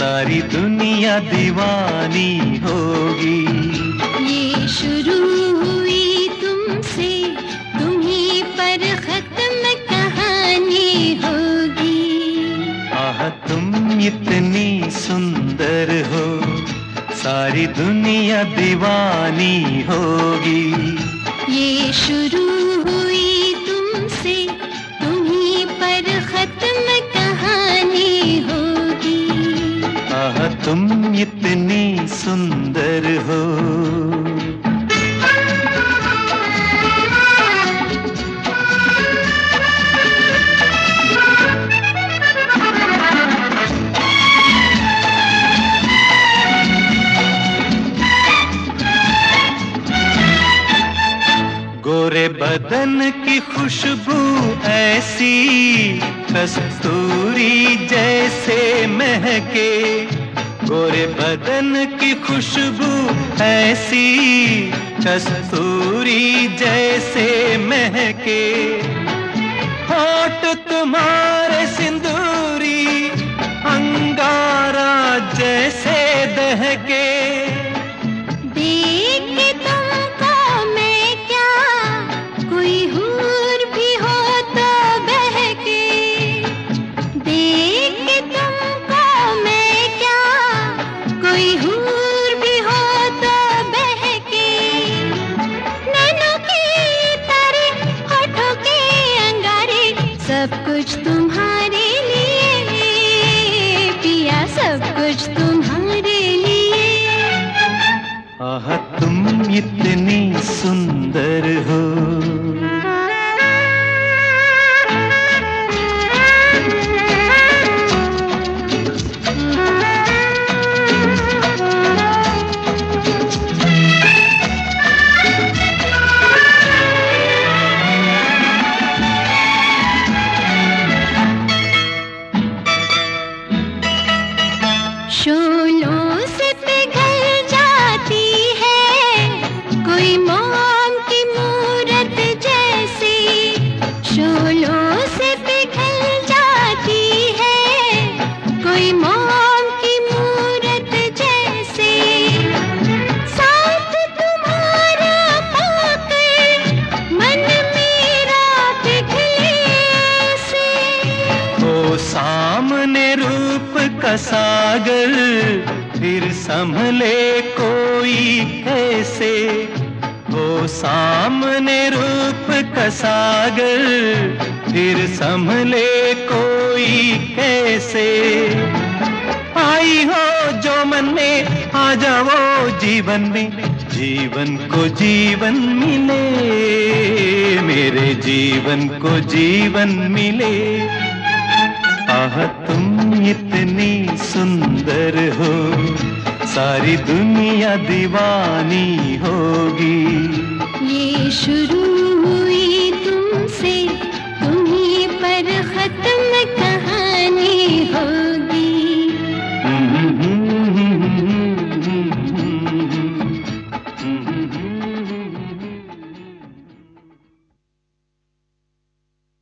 सारी दुनिया दीवानी होगी। ये शुरू हुई तुमसे, तुम्हीं पर खत्म कहानी होगी। आह तुम इतनी सुंदर हो, सारी दुनिया दीवानी होगी। ये शुरू हुई तुमसे, तुम्हीं पर खत्म कहानी होगी। आह तुम इतनी सुंदर हो। गोरे बदन की खुशबू ऐसी, कस्तूरी जैसे महके। गोरे बदन की खुशबू ऐसी, कस्तूरी जैसे महके। होठ तुम्हारे सिंदूरी, अंगारा जैसे दहके। सब कुछ तुम्हारे लिए पिया, सब कुछ तुम्हारे लिए। आह तुम इतनी सुंदर हो। शोलों से पिघल जाती है कोई मोम की मूरत जैसी। शोलों से पिघल जाती है कोई मोम की मूरत जैसे। साथ तुम्हारा पाकर मन मेरा पिघले से। ओ सामने रूप का सागर, फिर संभले कोई कैसे। हो सामने रूप का सागर, फिर संभले कोई कैसे। आई हो जो मन में, आ जाओ जीवन में, जीवन को जीवन मिले, मेरे जीवन को जीवन मिले। आह तुम इतनी सुंदर हो, सारी दुनिया दीवानी होगी। ये शुरू